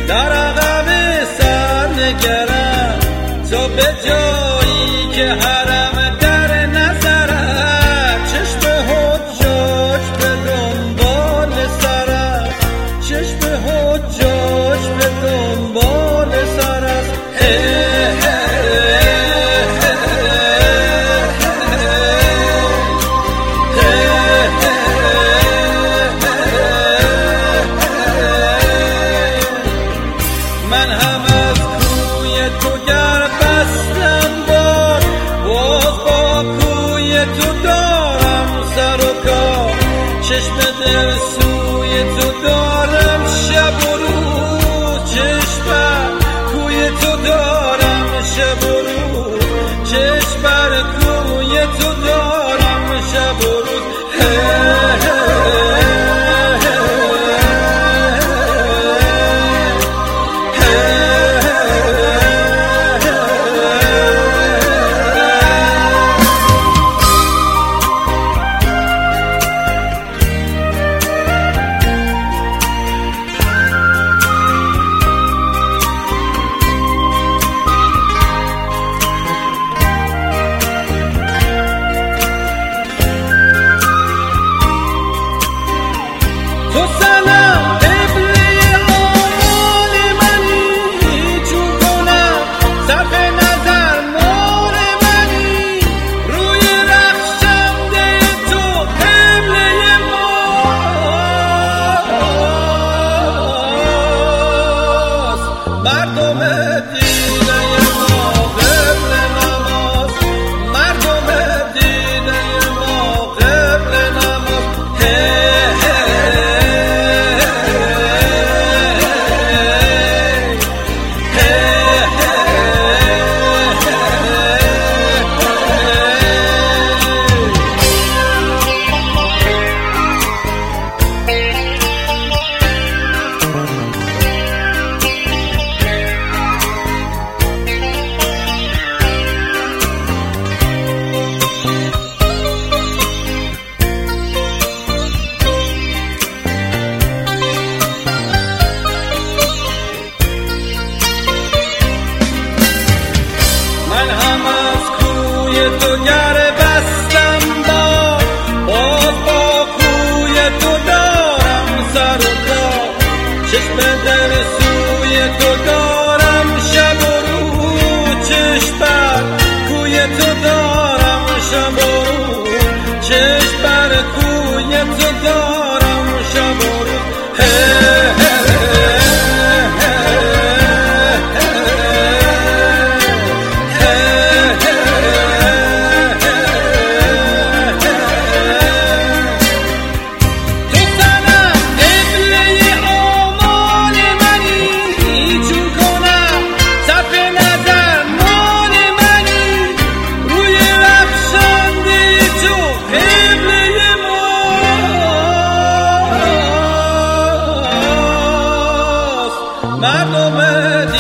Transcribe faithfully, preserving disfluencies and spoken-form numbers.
در عقب سر نگرم، تو به جایی که حرم در نظرت، چشم حجاج به دنبال سرت، چشم حجاج به دنبال سرت. من هم از کوی تو گر بستم بار، باز با کوی تو دارم سر و کار، چشم دل سوی تو دارم شب و روز، چشم کوی تو دارم شب و روز، چشم بر کوی تو دارم شب و روز. تو سلام قبله آمال منی، چون کنم صرف نظر مال منی، روی رخشنده تو قبله ماست، مردم دینه ما قبله نماز، مردم دینه ما قبله نماز. تو گر بستم با، باز با کوی تو دارم سر و کار، چشم دل سوی تو دارم شب و روز، چشم بر کوی تو دارم شب و روز، چشم بر کوی تو دارم شب و روز. مردم